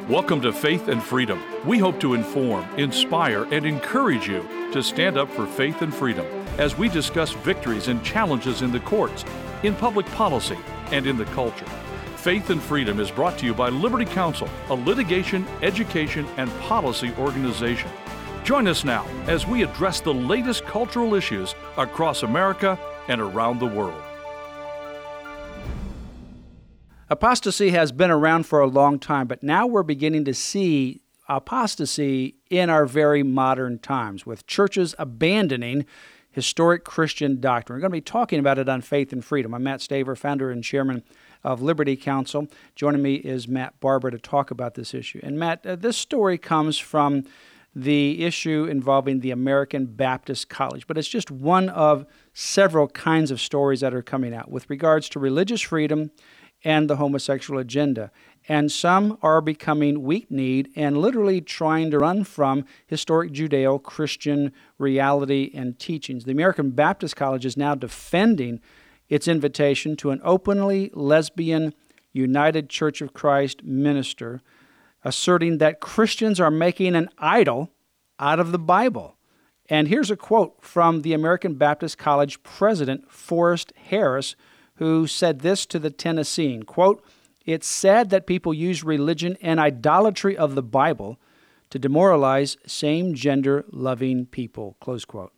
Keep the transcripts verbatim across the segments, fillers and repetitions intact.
Welcome to Faith and Freedom. We hope to inform, inspire, and encourage you to stand up for faith and freedom as we discuss victories and challenges in the courts, in public policy, and in the culture. Faith and Freedom is brought to you by Liberty Counsel, a litigation, education, and policy organization. Join us now as we address the latest cultural issues across America and around the world. Apostasy has been around for a long time, but now we're beginning to see apostasy in our very modern times, with churches abandoning historic Christian doctrine. We're going to be talking about it on Faith and Freedom. I'm Matt Staver, founder and chairman of Liberty Counsel. Joining me is Matt Barber to talk about this issue. And Matt, uh, this story comes from the issue involving the American Baptist College, but it's just one of several kinds of stories that are coming out with regards to religious freedom and the homosexual agenda. And some are becoming weak-kneed and literally trying to run from historic Judeo-Christian reality and teachings. The American Baptist College is now defending its invitation to an openly lesbian United Church of Christ minister, asserting that Christians are making an idol out of the Bible. And here's a quote from the American Baptist College president, Forrest Harris, who said this to the Tennessean, quote, "It's sad that people use religion and idolatry of the Bible to demoralize same-gender loving people," close quote.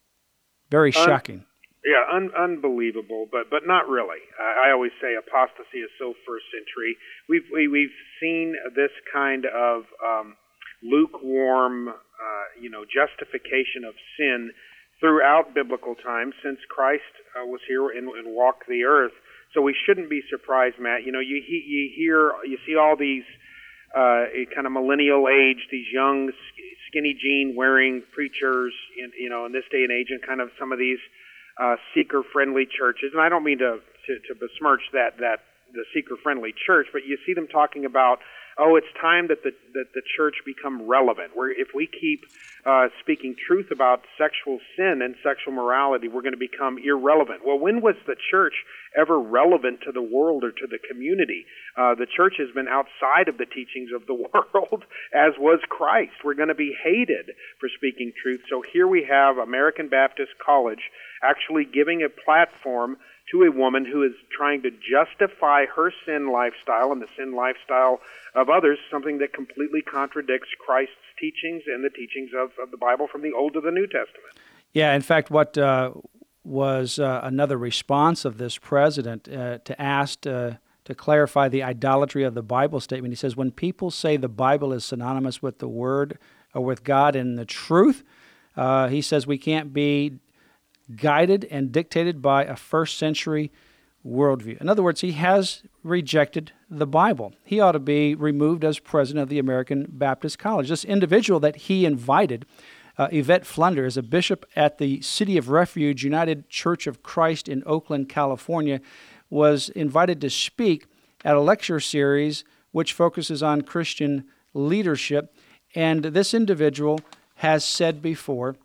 Very shocking. Un- yeah, un- unbelievable, but but not really. I, I always say apostasy is so first century. We've we, we've seen this kind of um, lukewarm, uh, you know, justification of sin throughout biblical times since Christ uh, was here and, and walked the earth. So we shouldn't be surprised, Matt. You know, you he, you hear, you see all these uh, kind of millennial age, these young skinny jean wearing preachers, in, you know, in this day and age, and kind of some of these uh, seeker-friendly churches. And I don't mean to, to, to besmirch that that the seeker-friendly church, but you see them talking about, oh, it's time that the that the church become relevant. Where if we keep uh, speaking truth about sexual sin and sexual morality, we're going to become irrelevant. Well, when was the church ever relevant to the world or to the community? Uh, the church has been outside of the teachings of the world, as was Christ. We're going to be hated for speaking truth. So here we have American Baptist College actually giving a platform to a woman who is trying to justify her sin lifestyle and the sin lifestyle of others, something that completely contradicts Christ's teachings and the teachings of, of the Bible from the Old to the New Testament. Yeah, in fact, what uh, was uh, another response of this president uh, to ask uh, to clarify the idolatry of the Bible statement. He says, when people say the Bible is synonymous with the Word or with God and the truth, uh, he says we can't be guided and dictated by a first century worldview. In other words, he has rejected the Bible. He ought to be removed as president of the American Baptist College. This individual that he invited, uh, Yvette Flunder, is a bishop at the City of Refuge United Church of Christ in Oakland, California, was invited to speak at a lecture series which focuses on Christian leadership. And this individual has said before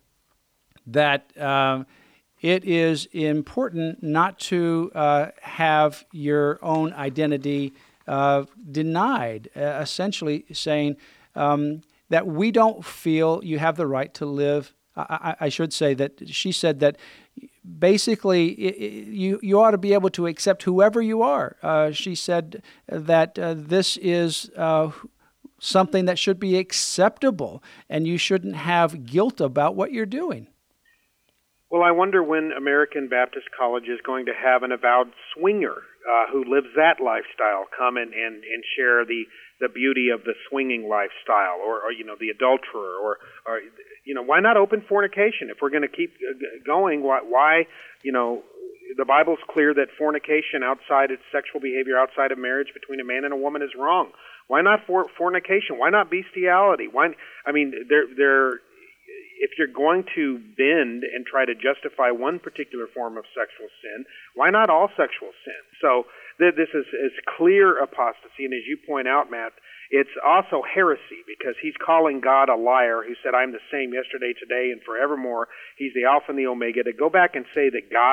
that uh, it is important not to uh, have your own identity uh, denied, uh, essentially saying um, that we don't feel you have the right to live. I, I should say that she said that basically it, it, you, you ought to be able to accept whoever you are. Uh, she said that uh, this is uh, something that should be acceptable, and you shouldn't have guilt about what you're doing. Well, I wonder when American Baptist College is going to have an avowed swinger uh, who lives that lifestyle come and, and, and share the, the beauty of the swinging lifestyle, or, or you know, the adulterer, or, or you know, why not open fornication? If we're going to keep going, why, why, you know, the Bible's clear that fornication outside of sexual behavior outside of marriage between a man and a woman is wrong. Why not for, fornication? Why not bestiality? Why? I mean, they're they're. If you're going to bend and try to justify one particular form of sexual sin, why not all sexual sin? So th- this is, is clear apostasy, and as you point out, Matt, it's also heresy, because he's calling God a liar who said, I'm the same yesterday, today, and forevermore. He's the Alpha and the Omega. To go back and say that God,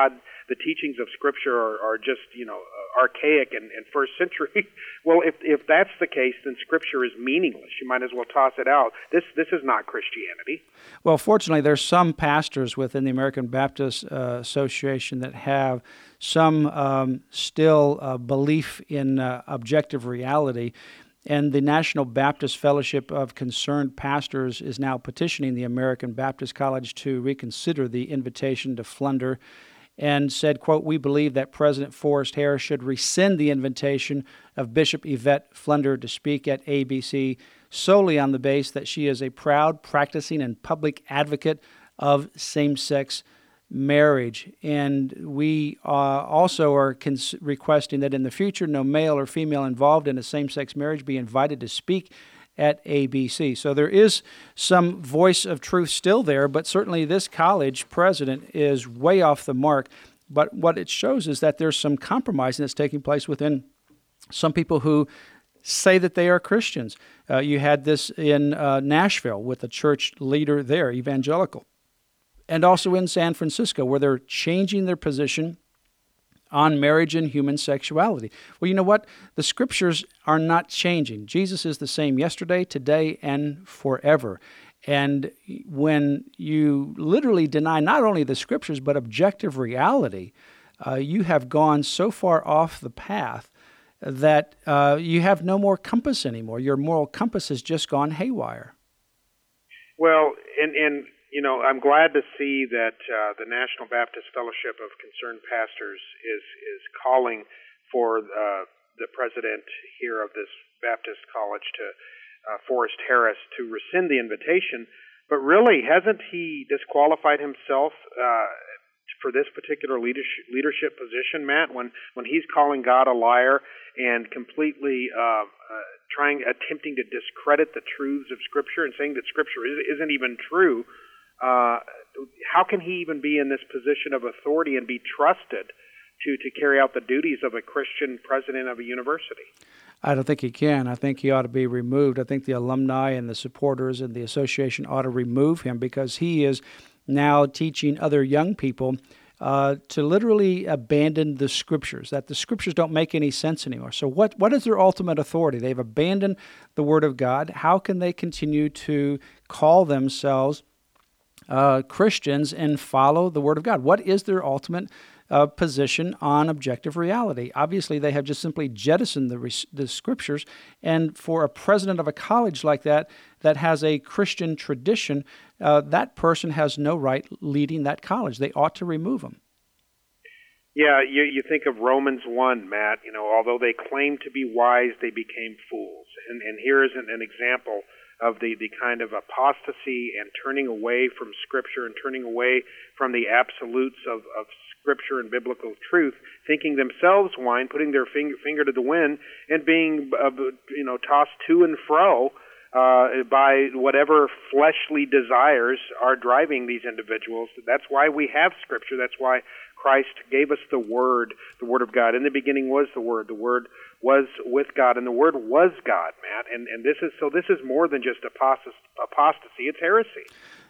the teachings of Scripture are, are just, you know, archaic and, and first century. Well, if if that's the case, then Scripture is meaningless. You might as well toss it out. This this is not Christianity. Well, fortunately, there's some pastors within the American Baptist uh, Association that have some um, still uh, belief in uh, objective reality. And the National Baptist Fellowship of Concerned Pastors is now petitioning the American Baptist College to reconsider the invitation to Flunder, and said, quote, "We believe that President Forrest Harris should rescind the invitation of Bishop Yvette Flunder to speak at A B C solely on the basis that she is a proud, practicing, and public advocate of same-sex marriage." And we uh, also are cons- requesting that in the future, no male or female involved in a same-sex marriage be invited to speak at A B C. So there is some voice of truth still there, but certainly this college president is way off the mark. But what it shows is that there's some compromising that's taking place within some people who say that they are Christians. Uh, you had this in uh, Nashville with a church leader there, evangelical, and also in San Francisco, where they're changing their position on marriage and human sexuality. Well, you know what? The Scriptures are not changing. Jesus is the same yesterday, today, and forever. And when you literally deny not only the Scriptures, but objective reality, uh, you have gone so far off the path that uh, you have no more compass anymore. Your moral compass has just gone haywire. Well, and, and you know, I'm glad to see that uh, the National Baptist Fellowship of Concerned Pastors is is calling for uh, the president here of this Baptist college, to uh, Forrest Harris, to rescind the invitation. But really, hasn't he disqualified himself uh, for this particular leadership leadership position, Matt? When when he's calling God a liar and completely uh, uh, trying, attempting to discredit the truths of Scripture and saying that Scripture is, isn't even true. Uh, how can he even be in this position of authority and be trusted to, to carry out the duties of a Christian president of a university? I don't think he can. I think he ought to be removed. I think the alumni and the supporters and the association ought to remove him, because he is now teaching other young people uh, to literally abandon the Scriptures, that the Scriptures don't make any sense anymore. So what, what is their ultimate authority? They've abandoned the Word of God. How can they continue to call themselves Uh, Christians and follow the Word of God? What is their ultimate uh, position on objective reality? Obviously, they have just simply jettisoned the, the Scriptures, and for a president of a college like that, that has a Christian tradition, uh, that person has no right leading that college. They ought to remove him. Yeah, you, you think of Romans one, Matt. You know, although they claimed to be wise, they became fools. And, and here is an, an example of the, the kind of apostasy and turning away from Scripture and turning away from the absolutes of, of Scripture and biblical truth, thinking themselves wise, putting their finger, finger to the wind, and being uh, you know tossed to and fro uh, by whatever fleshly desires are driving these individuals. That's why we have Scripture. That's why Christ gave us the Word, the Word of God. In the beginning was the Word. The Word was with God, and the Word was God, Matt. And and this is so. This is more than just apostasy; it's heresy.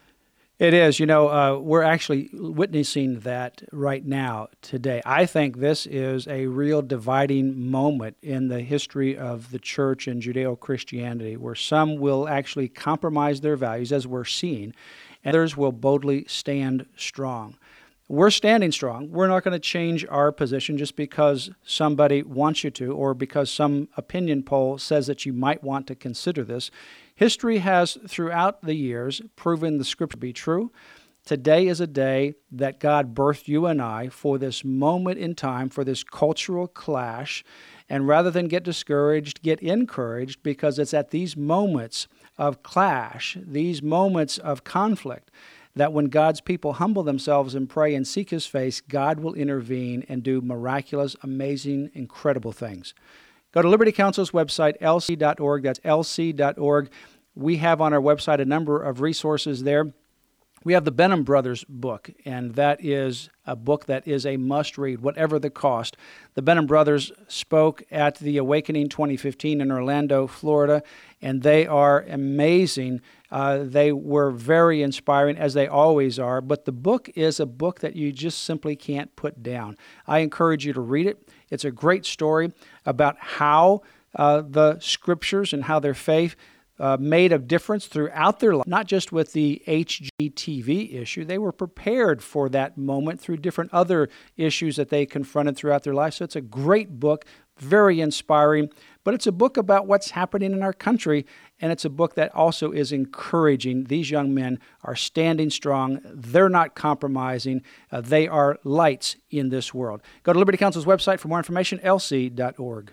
It is. You know, uh, we're actually witnessing that right now today. I think this is a real dividing moment in the history of the church and Judeo-Christianity, where some will actually compromise their values, as we're seeing, and others will boldly stand strong. We're standing strong. We're not going to change our position just because somebody wants you to, or because some opinion poll says that you might want to consider this. History has, throughout the years, proven the Scripture to be true. Today is a day that God birthed you and I for this moment in time, for this cultural clash. And rather than get discouraged, get encouraged, because it's at these moments of clash, these moments of conflict, that when God's people humble themselves and pray and seek His face, God will intervene and do miraculous, amazing, incredible things. Go to Liberty Counsel's website, L C dot org. That's L C dot org. We have on our website a number of resources there We have the Benham Brothers book, and that is a book that is a must-read, whatever the cost. The Benham Brothers spoke at the Awakening twenty fifteen in Orlando, Florida, and they are amazing. Uh, they were very inspiring, as they always are, but the book is a book that you just simply can't put down. I encourage you to read it. It's a great story about how uh, the Scriptures and how their faith Uh, made a difference throughout their life, not just with the H G T V issue. They were prepared for that moment through different other issues that they confronted throughout their life. So it's a great book, very inspiring, but it's a book about what's happening in our country, and it's a book that also is encouraging. These young men are standing strong. They're not compromising. Uh, they are lights in this world. Go to Liberty Counsel's website for more information, L C dot org.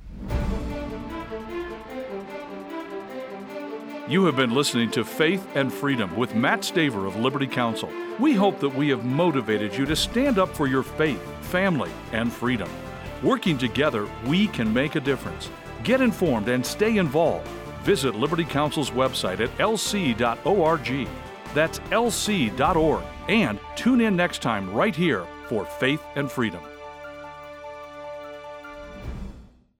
You have been listening to Faith and Freedom with Matt Staver of Liberty Counsel. We hope that we have motivated you to stand up for your faith, family, and freedom. Working together, we can make a difference. Get informed and stay involved. Visit Liberty Counsel's website at L C dot org. That's L C dot org. And tune in next time right here for Faith and Freedom.